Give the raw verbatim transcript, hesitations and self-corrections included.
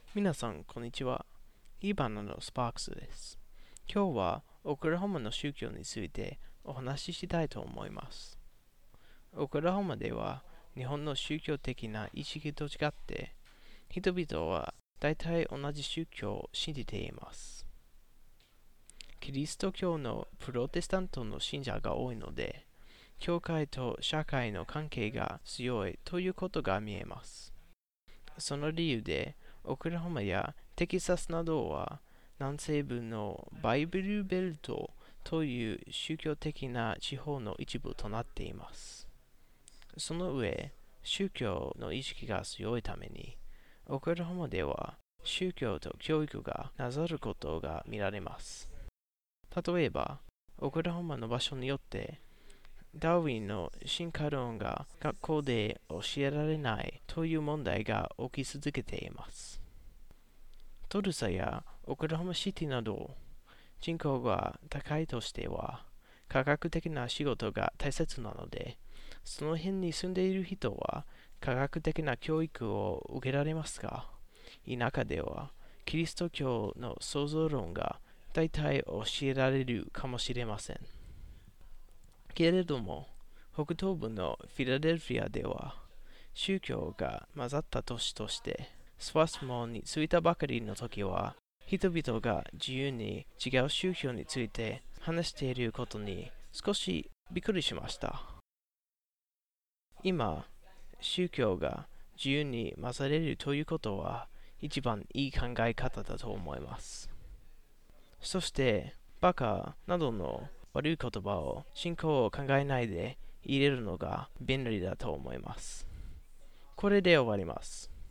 皆さん、こんにちは。イーバナのスパークスです。今日はオクラホマの宗教についてお話ししたいと思います。オクラホマでは日本の宗教的な意識と違って、人々は大体同じ宗教を信じています。キリスト教のプロテスタントの信者が多いので、教会と社会の関係が強いということが見えます。その理由で、オクラホマやテキサスなどは南西部のバイブルベルトという宗教的な地方の一部となっています。その上、宗教の意識が強いために、オクラホマでは宗教と教育がなさることが見られます。例えば、オクラホマの場所によってダーウィンの進化論が学校で教えられないという問題が起き続けています。トルサやオクラホマシティなど人口が高いとしては科学的な仕事が大切なので、その辺に住んでいる人は科学的な教育を受けられますが、田舎ではキリスト教の創造論が大体教えられるかもしれません。けれども、北東部のフィラデルフィアでは、宗教が混ざった都市として、スワスモンに着いたばかりの時は、人々が自由に違う宗教について話していることに少しびっくりしました。今、宗教が自由に混ざれるということは一番いい考え方だと思います。そして、バカなどの悪い言葉を信仰を考えないで入れるのが便利だと思います。これで終わります。